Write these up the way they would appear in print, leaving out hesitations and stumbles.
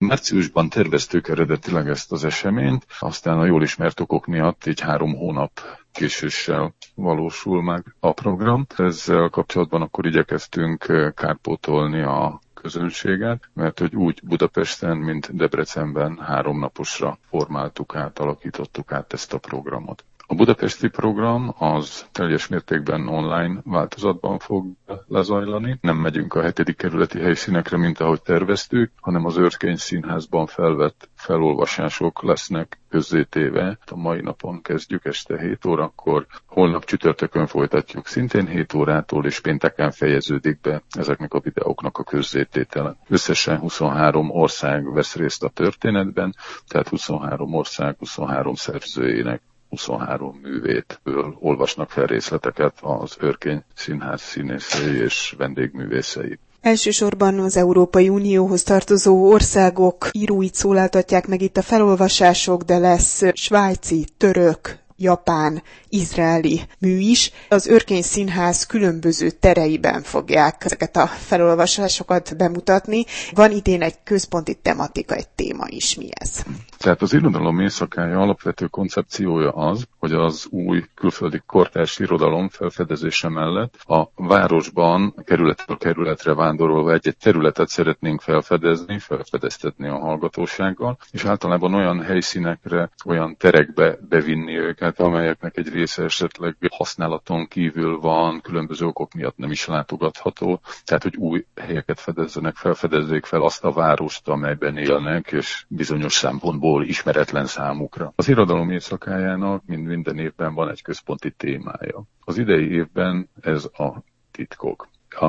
Márciusban terveztük eredetileg ezt az eseményt, aztán a jól ismert okok miatt így 3 hónap késéssel valósul meg a program. Ezzel kapcsolatban akkor igyekeztünk kárpótolni a közönséget, mert hogy úgy Budapesten, mint Debrecenben 3 naposra formáltuk át, alakítottuk át ezt a programot. A budapesti program az teljes mértékben online változatban fog lezajlani. Nem megyünk a 7. kerületi helyszínekre, mint ahogy terveztük, hanem az Örkény Színházban felvett felolvasások lesznek közzétéve. A mai napon kezdjük este 7 órakor, holnap csütörtökön folytatjuk szintén 7 órától, és pénteken fejeződik be ezeknek a videóknak a közzététele. Összesen 23 ország vesz részt a történetben, tehát 23 ország, 23 szerzőjének 23 művétből olvasnak fel részleteket az Örkény Színház színészei és vendégművészei. Elsősorban az Európai Unióhoz tartozó országok íróit szólaltatják meg itt a felolvasások, de lesz svájci, török, japán, izraeli mű is. Az Örkény Színház különböző tereiben fogják ezeket a felolvasásokat bemutatni. Van idén egy központi tematika, egy téma is. Mi ez? Tehát az irodalom éjszakája alapvető koncepciója az, hogy az új külföldi kortárs irodalom felfedezése mellett a városban kerületről kerületre vándorolva egy területet szeretnénk felfedeztetni a hallgatósággal, és általában olyan helyszínekre, olyan terekbe bevinni őket, amelyeknek egy része esetleg használaton kívül van, különböző okok miatt nem is látogatható, tehát hogy új helyeket felfedezzék fel azt a várost, amelyben élnek, és bizonyos szempontból ismeretlen számukra. Az irodalom éjszakájának minden évben van egy központi témája. Az idei évben ez a titkok.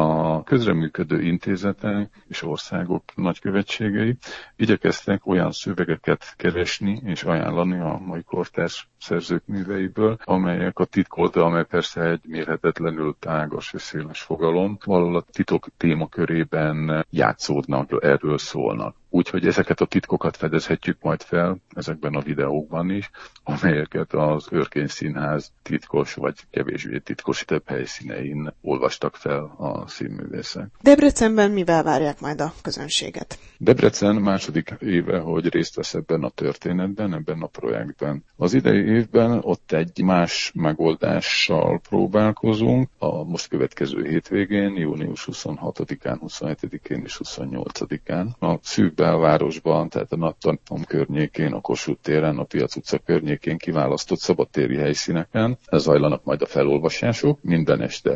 A közreműködő intézetek és országok nagykövetségei igyekeztek olyan szövegeket keresni és ajánlani a mai kortárs szerzők műveiből, amelyek a titkot, amely persze egy mérhetetlenül tágas és széles fogalom, valahol a titok témakörében játszódnak, erről szólnak. Úgyhogy ezeket a titkokat fedezhetjük majd fel ezekben a videókban is, amelyeket az Örkény Színház titkos vagy kevésbé titkos több helyszínein olvastak fel a színművészek. Debrecenben mivel várják majd a közönséget? Debrecen második éve, hogy részt vesz ebben a történetben, ebben a projektben. Az idei évben ott egy más megoldással próbálkozunk. A most következő hétvégén, június 26-án, 27-én és 28-án a szűk belvárosban, tehát a Nagy Templom környékén, a Kossuth téren, a Piac utca környékén kiválasztott szabadtéri helyszíneken zajlanak majd a felolvasások. Minden este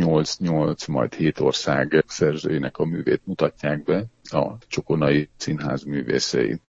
8, majd 7 ország szerzőinek a művét mutatják be a Csokonai Színház művészei.